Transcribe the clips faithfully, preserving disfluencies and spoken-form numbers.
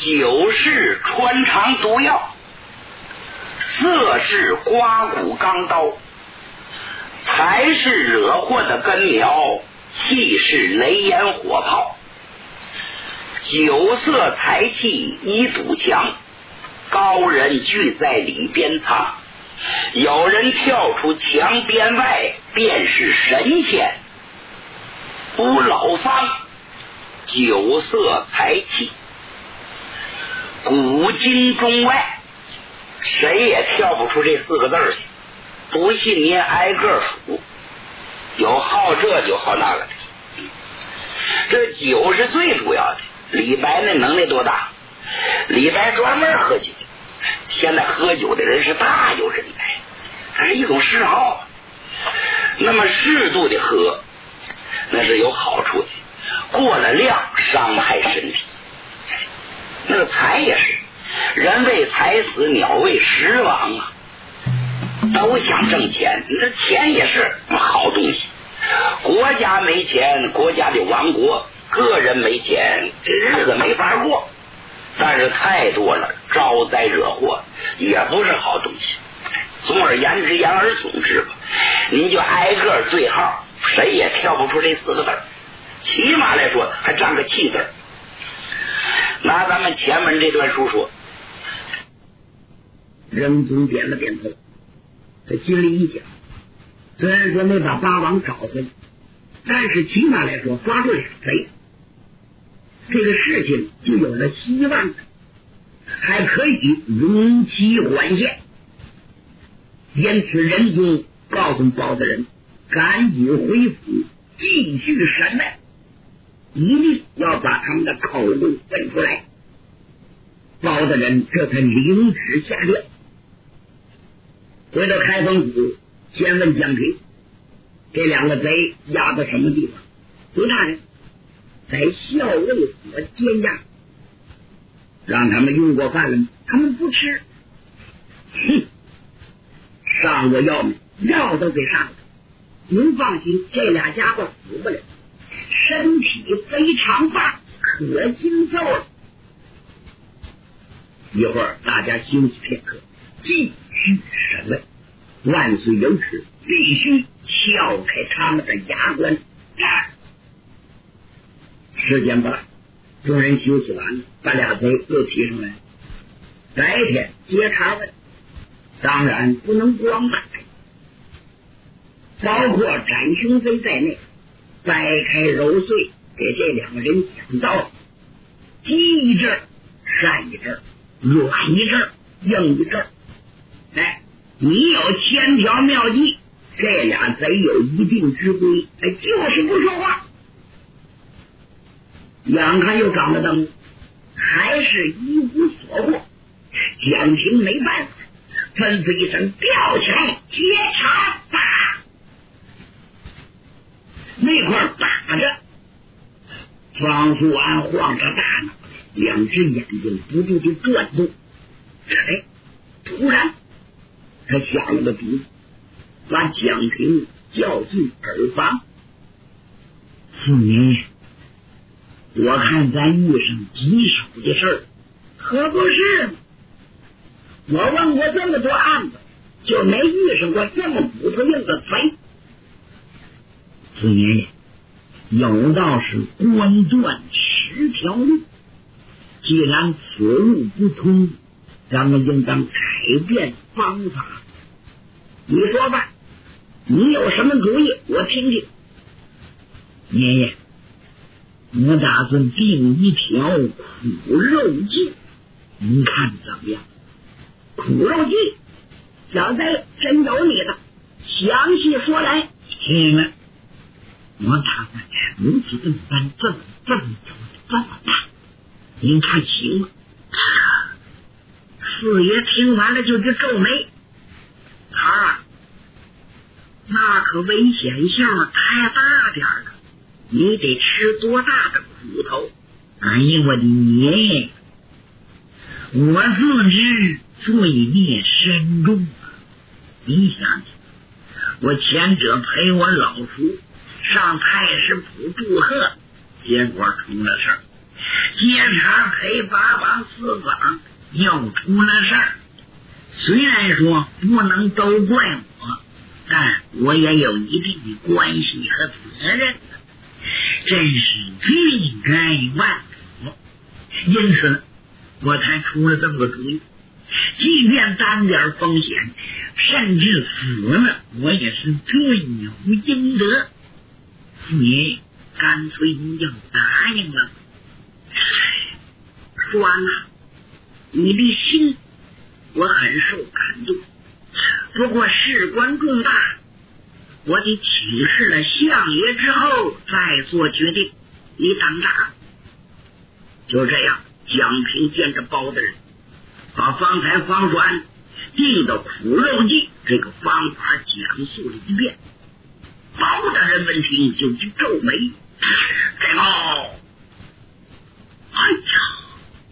酒是穿肠毒药，色是刮骨钢刀，财是惹祸的根苗，气是雷烟火炮。酒色财气一堵墙，高人聚在里边藏。有人跳出墙边外，便是神仙。不老方，酒色财气，古今中外，谁也跳不出这四个字去。不信您挨个数，有好这就好那个的。这酒是最主要的。李白那能耐多大？李白专门喝酒，现在喝酒的人是大有人在，它是一种嗜好。那么适度的喝，那是有好处的，过了量伤害身体。那个财也是，人为财死，鸟为食亡啊，都想挣钱，那钱也是好东西。国家没钱，国家就亡国；个人没钱，这日子没法过。但是太多了，招灾惹祸，也不是好东西。总而言之，言而总之吧，您就挨个对号，谁也跳不出这四个字，起码来说还占个气字。拿咱们前文这段书说， 仁宗点了点头，他心里一想，虽然说没把八王找回来，但是起码来说抓住俩贼，这个事情就有了希望，还可以容其缓线。因此仁宗告诉包大人，赶紧回府继续审问，一定要把他们的口供问出来。包大人这才领旨下殿，回到开封府，先问蒋平，这两个贼押到什么地方？回大人，在校尉所监押。让他们用过饭了吗？他们不吃。哼，上过药没？药都给上了。您放心，这俩家伙死不了，身体非常棒，可经受了。一会儿大家休息片刻，继续审问。万岁有旨，必须撬开他们的牙关。时间不大，众人休息完了，把俩贼又提上来。白天接茬问，当然不能光打，包括斩雄贼在内，掰开揉碎，给这两个人讲道，急一阵，善一阵，软一阵，硬一阵。哎，你有千条妙计，这俩贼有一定之规，哎，就是不说话。眼看又长了灯，还是一无所获。蒋平没办法，吩咐一声，吊起来接茬打。那块打着，方素安晃着大脑，两只眼睛不住地转动。哎，突然他想了个主意，把蒋平叫进耳房。四爷，我看咱遇上棘手的事儿，可不是吗？我问过这么多案子，就没遇上过这么骨头硬的贼。四爷爷，有道是官断十条路，既然此路不通，咱们应当改变方法。你说吧，你有什么主意？我听听。爷爷，我打算定一条苦肉计，您看怎么样？苦肉计，小贼真有你的，详细说来。听了，我打算如此这么办，这么这么这么办，您看行吗？四爷听完了就直皱眉，啊，那可危险性太大点了，你得吃多大的苦头？哎呀，我的爷，我自知罪孽深重啊！你想想，我前者陪我老叔上太师府祝贺，结果出了事儿， 监察陪八王四方又出了事儿。虽然说不能都怪我，但我也有一定的关系和责任，真是罪该万死。因此我才出了这么个主意，即便担点风险，甚至死了，我也是罪有应得。你干脆你就答应了。说完了，你的心我很受感动，不过事关重大，我得请示了相爷之后再做决定。你等着。就这样，蒋平见着包大人，把方才方栓定的苦肉计这个方法讲述了一遍。包大人闻听就去皱眉，这个哎呀，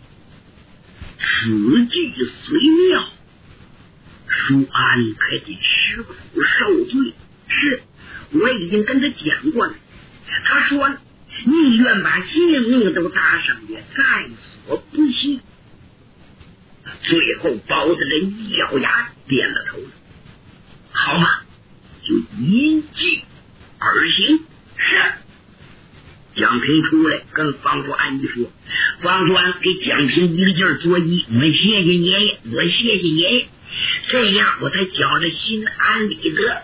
此计虽妙，舒安可得吃苦受罪。是，我已经跟他讲过了，他说宁愿把性命都搭上，也在所不惜。最后包大人一咬牙点了头了，好吧，就一计而行。是。蒋平出来跟方叔安一说，方叔安给蒋平一个劲儿作揖，我谢谢爷爷，我谢谢爷爷，这样我才觉着心安理得。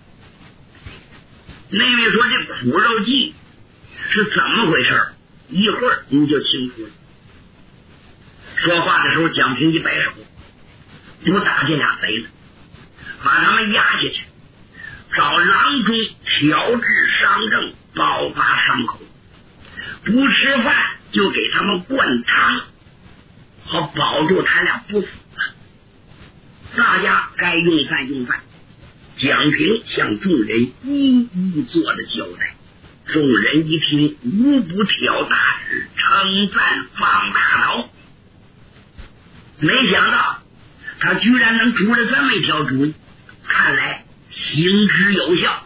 妹妹说这苦肉计是怎么回事，一会儿你就清楚了。说话的时候，蒋平一摆手，不打这俩贼了，把他们押下去，找郎中调治伤症，包扎伤口，不吃饭就给他们灌汤，好保住他俩不死。大家该用饭用饭，蒋平向众人一一做了交代。众人一听，无不挑大指，称赞方大头。没想到他居然能出了这么一条主意，看来行之有效。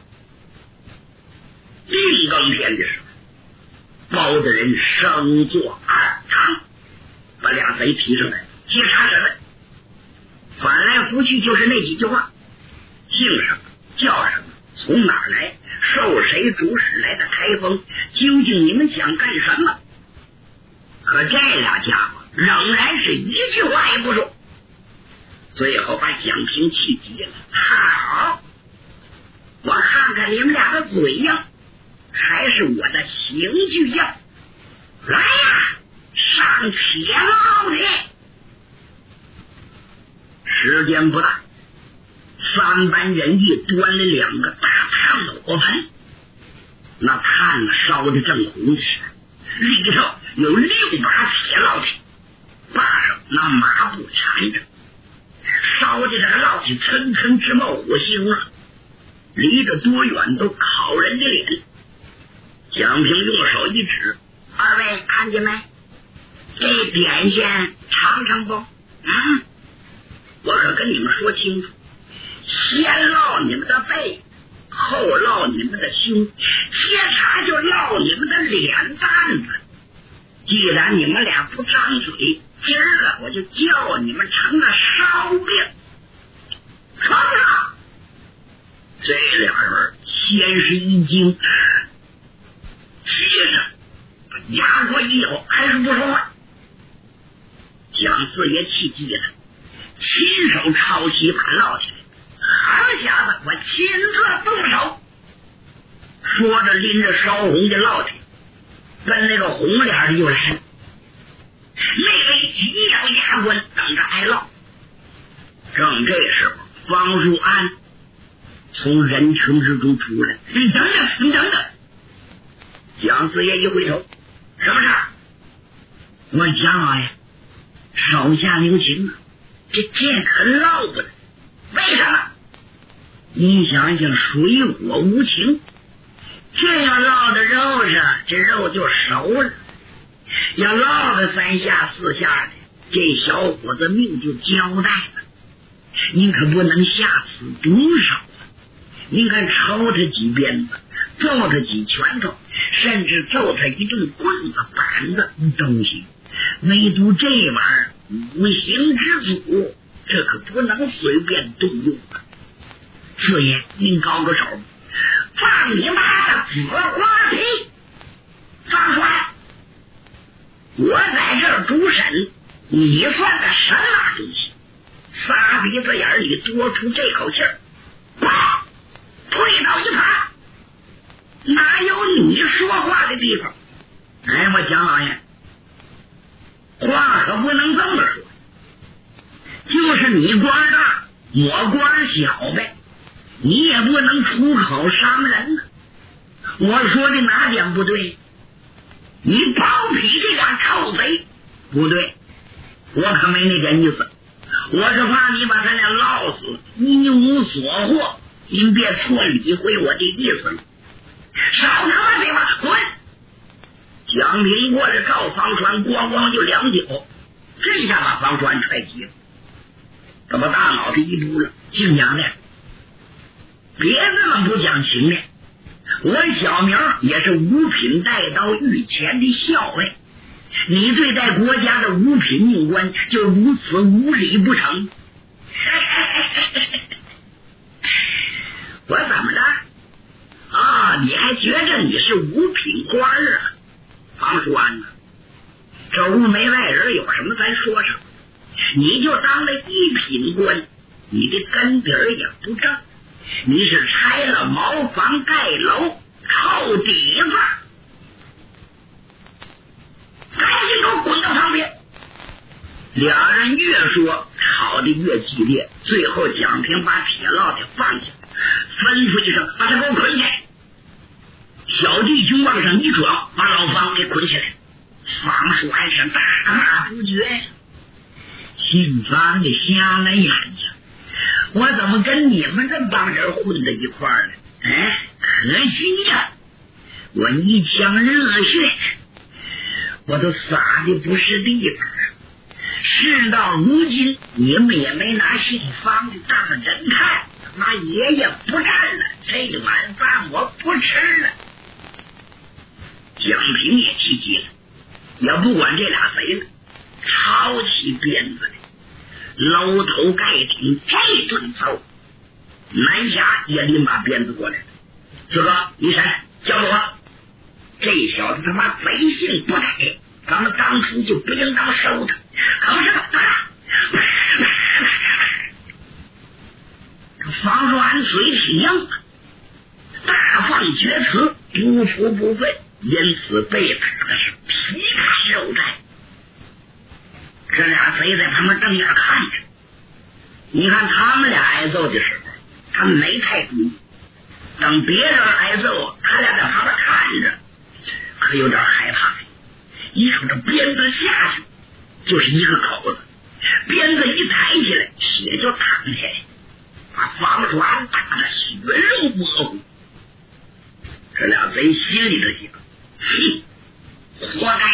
定更天的时候，包大人升坐二堂，把俩贼提上来，接查审问。翻来覆去就是那几句话：姓什么，叫什么，从哪儿来，受谁主使来的台风，究竟你们想干什么？可这俩家伙仍然是一句话也不说。最后把蒋平气急了，好，我看看你们俩的嘴样还是我的刑具样，来呀，上铁帽去。时间不大，三班人役端了两个大炭的火盆，那炭呢烧的正红的时，里头有六把铁烙铁，把上那麻布缠着，烧的这个烙铁层层直冒火星啊，离得多远都烤人的脸。蒋平用手一指，二位看见没？这点线尝尝不？嗯，我可跟你们说清楚，先烙你们的背，后烙你们的胸，接茬就烙你们的脸蛋子。既然你们俩不张嘴，今儿个我就叫你们成了烧饼。冲了！这俩人先是一惊，接着牙关一咬，还是不说话。蒋四爷气急了，亲手抄起一把烙铁，好小子，我亲自动手。说着拎着烧红的烙铁跟那个红脸的就来了。那位紧咬牙关等着挨烙。正这时候，方树安从人群之中出来，你等等，你等等。蒋四爷一回头，什么事儿？我讲啊呀，手下留情啊，这这可闹不得。为什么？你想想，水火无情，这要烙到肉上，这肉就熟了；要烙个三下四下的，这小伙子命就交代了。您可不能下此毒手啊！您看抽他几鞭子，揍他几拳头， 甚至揍他一顿棍子板子都行，唯独这玩意儿五行之祖，这可不能随便动用啊！四爷，您高个手，放你妈的紫花皮！放出来！我在这儿主审，你算个什么东西？仨鼻子眼里多出这口气儿，啪，推到一旁，哪有你说话的地方？哎，我蒋老爷，话可不能这么说，就是你官大，我官小呗，你也不能出口伤人呢。我说的哪点不对？你包庇这俩臭贼，不对，我可没那点意思，我是怕你把他俩落死，一无所获，您别错理会我的意思了。少他妈废话，滚！蒋平过来告方川，咣咣就两脚，这下把方川踹急了，怎么大脑袋一嘟了？姓蒋的，别这么不讲情面。我小名也是五品带刀御前的校尉，你对待国家的五品命官就如此无礼不成？我怎么了？啊，你还觉着你是五品官啊？方川呢？这屋没外人，有什么咱说什么。你就当了一品官，你的根底儿也不正。你是拆了茅房盖楼，臭底子！赶紧给我滚到旁边！俩人越说吵得越激烈，最后蒋平把铁烙铁放下，吩咐一声：“把他给我捆起来！”小弟兄往上一撞，把老方给捆起来。方叔还是大骂不绝：“姓方的瞎了眼睛！我怎么跟你们这帮人混在一块儿呢？哎，可惜呀！我一腔热血，我都撒的不是地方。事到如今，你们也没拿姓方的当人看，妈爷爷不干了，这碗饭我不吃了。蒋平也气急了，也不管这俩贼了，抄起鞭子来。搂头盖顶这顿揍，南侠也拎把鞭子过来了。四哥，你闪，交给我！这小子他妈贼性不改，咱们当初就不应当收他。可不是啊！这方川嘴挺硬，大放厥词，不服不忿，因此被打的是皮开肉绽。这俩贼在旁边瞪眼看着，你看他们俩挨揍的时候，他们没太注意；等别人挨揍，他俩在旁边看着，可有点害怕。一瞅这鞭子下去，就是一个口子，鞭子一抬起来，血就淌下来，把方川打得血肉模糊。这俩贼心里头想：哼，活该！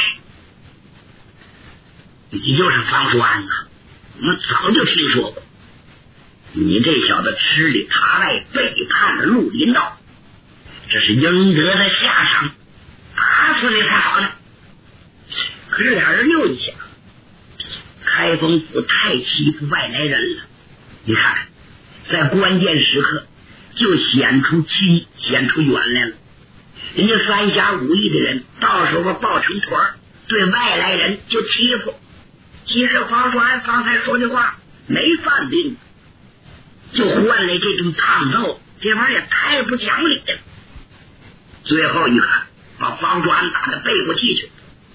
你就是方川啊！我早就听说过，你这小子吃里扒外，背叛了绿林道，这是应得的下场，打死你才好呢。可是俩人又一想，开封府太欺负外来人了，你看在关键时刻就显出亲显出远来了。人家三侠五义的人到时候抱成团，对外来人就欺负。其实方川方才说的话没犯病，就换来这种烫揍，这玩意儿也太不讲理了。最后一看，把方川打得背过气去。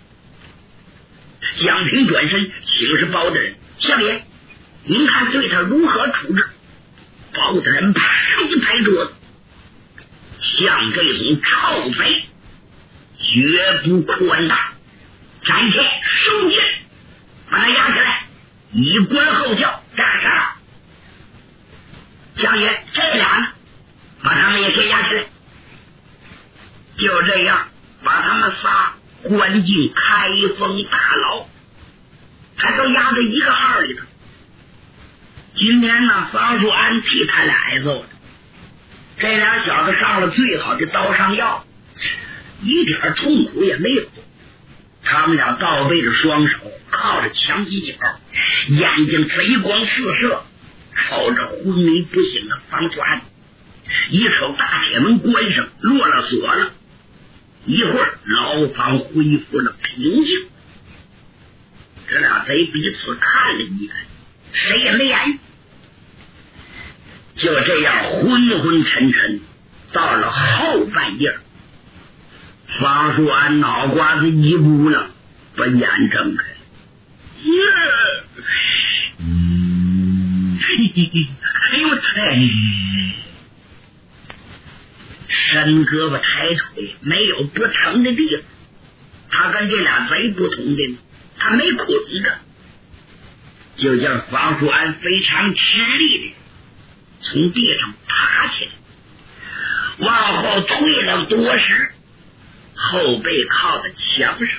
蒋平转身请示包大人：“相爷，您看对他如何处置？”包大人啪一拍桌子：“像这种臭贼，绝不宽大，斩下收剑，把他押起来，以观后效。”干啥？相爷，这俩呢？把他们也先押起来。就这样，把他们仨关进开封大牢，还都押在一个号里头。今天呢，方树安替他俩挨揍的，这俩小子上了最好的刀上药， 一点痛苦也没有。他们俩倒背着双手，靠着墙犄角，眼睛贼光四射，朝着昏迷不醒的方川。一口大铁门关上，落了锁了。一会儿，牢房恢复了平静。这俩贼彼此看了一眼，谁也没言语。就这样昏昏沉沉，到了后半夜，方树安脑瓜子一鼓了，把眼睁开。嗯，嘿嘿嘿，哎呦嘿！伸胳膊抬腿，没有不疼的地方。他跟这俩贼不同的，他没捆着，就叫方树安非常吃力的从地上爬起来，往后退了多时，后背靠在墙上。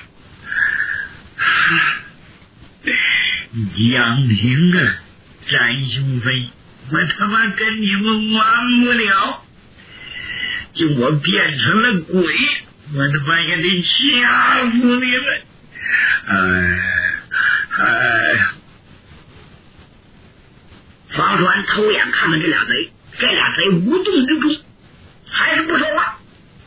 江平啊，詹兄飞，我他妈跟你们玩不了，就我变成了鬼，我他妈也得掐死你们！哎哎！方川偷眼看看这俩贼，这俩贼无动于衷，还是不说话。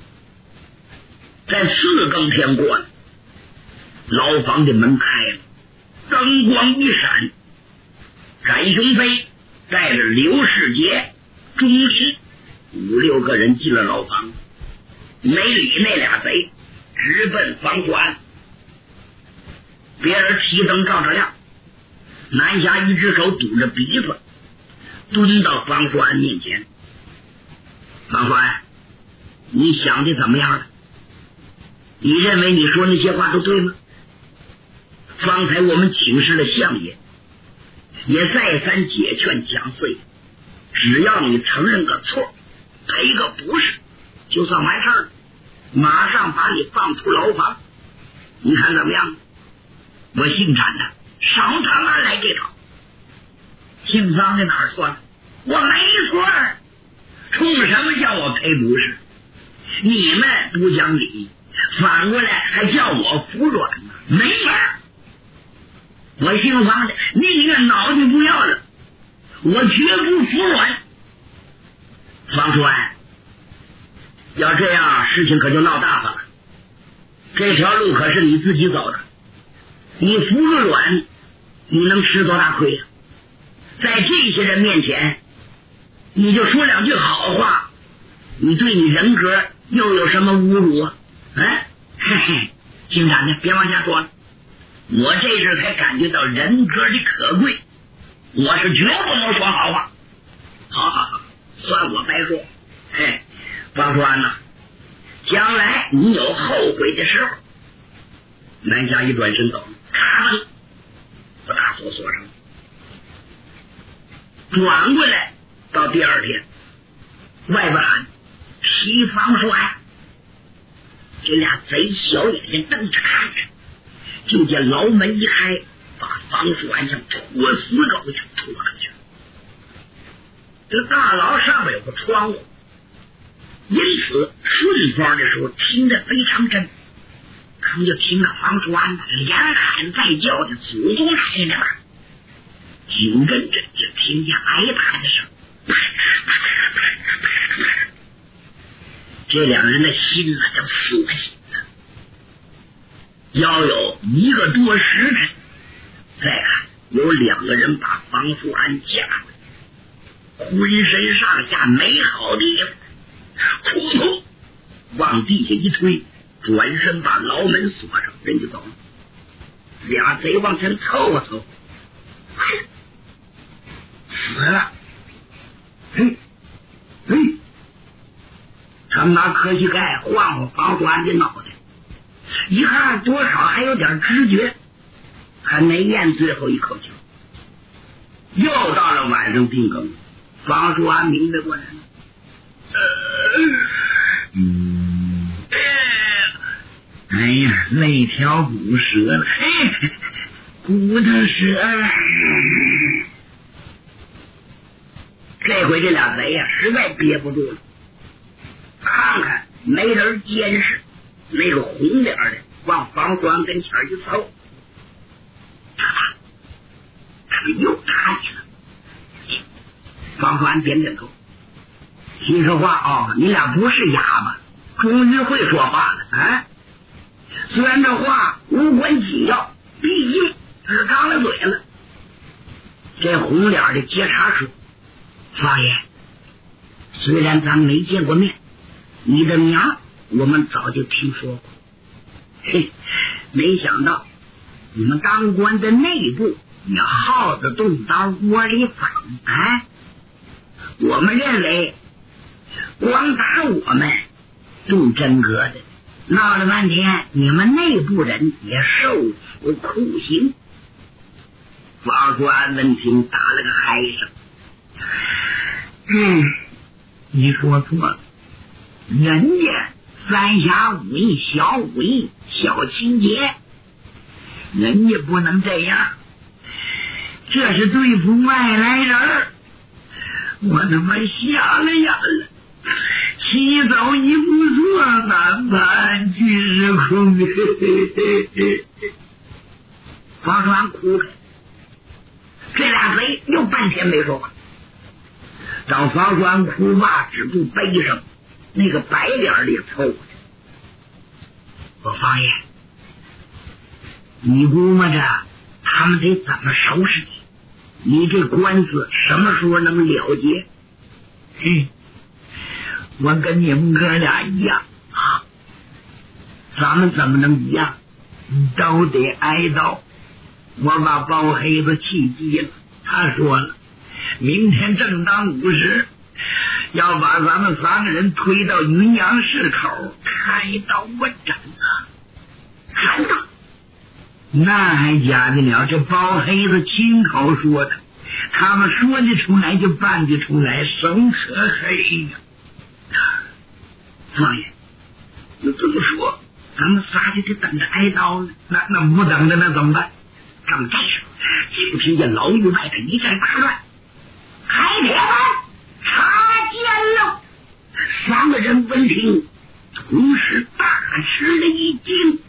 在四更天过了，牢房的门开了，灯光一闪，冉雄飞带着刘世杰、钟义五六个人进了牢房，没理那俩贼，直奔方树安。别人提灯照着亮，南霞一只手堵着鼻子，蹲到方树安面前。方树安，你想的怎么样了？你认为你说那些话都对吗？方才我们请示了相爷，也再三解劝蒋穗，只要你承认个错，赔个不是，就算完事儿，马上把你放出牢房。你看怎么样？我姓詹的，少他妈来这套。姓方的哪儿错了？我没错，冲什么叫我赔不是？你们不讲理，反过来还叫我服软呢，没法。我姓方的，宁愿脑袋不要了，我绝不服软。方树安，要这样事情可就闹大发了。这条路可是你自己走的，你服了软，你能吃多大亏呀？在这些人面前，你就说两句好话，你对你人格又有什么侮辱啊？哎，嘿嘿，姓詹的，别往下说了。我这时才感觉到人格的可贵，我是绝不能说好话。好好好，算我白说。嘿，方树安呐，将来你有后悔的时候。南霞一转身走，咔嚓，把大锁锁上。转过来到第二天，外边喊西方树安，这俩贼小眼睛瞪着看着。就见牢门一开，把方树安像拖死狗一样拖上去。这大牢上面有个窗户，因此顺风的时候听得非常真。可能就听到方树安连喊带叫的祖宗来了吧，紧跟着就听见挨打的声。这两人的心啊叫锁紧了。要有一个多时辰，再看有两个人把方树安架了，浑身上下没好地方，扑通往地下一推，转身把牢门锁上，人就走了。俩贼往前凑啊凑，死了！嘿，嘿，他们拿科技盖晃晃方树安的脑袋，一看多少还有点知觉，还没咽最后一口气。又到了晚上定更，方树安明白过来了。嗯，哎呀，肋条骨折了，嘿，骨头折了。这回这俩贼呀、啊，实在憋不住了，看看没人监视， 那个红脸的往方双跟前一凑，他他们又打起来了。方双点点头，心说话啊、哦，你俩不是哑巴，终于会说话了啊！虽然这话无关紧要，毕竟是张了嘴了。这红脸的接茬说：“少爷，虽然咱没见过面，你的名我们早就听说过。嘿，没想到你们当官的内部也耗子动到窝里反啊！我们认为光打我们动真格的，闹了半天你们内部人也受苦酷刑。”王栓闻听打了个嗨声：“嗯，你说错了，人家三侠五义小武艺小情节，人家不能这样，这是对付外来人。我他妈瞎了眼了，起早一步错，难判今日空。”王栓哭开，这俩贼又半天没说话。等方栓哭罢止住悲声，那个白脸里凑过去：“我方爷，你估摸着他们得怎么收拾你？你这官司什么时候能了结？”“嘿，我跟你们哥俩一样啊，咱们怎么能一样？都得挨刀。我把包黑子气急了，他说了，明天正当午时要把咱们三个人推到云阳市口开刀问斩啊！看到，那还假的了？这包黑子亲口说的，他们说得出来就办得出来，生可黑呀！王爷，那这么说，咱们仨就得等着挨刀呢？那那不等着那怎么办？正这时，就听见牢狱外头一阵大乱，开铁门，插剑了！三个人闻听，同时大吃了一惊。